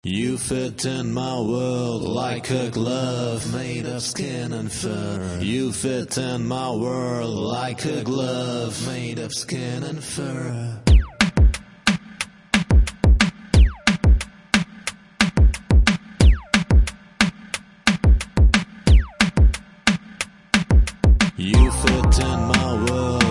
You fit in my world like a glove made of skin and fur. You fit in my world like a glove made of skin and fur. You fit in my world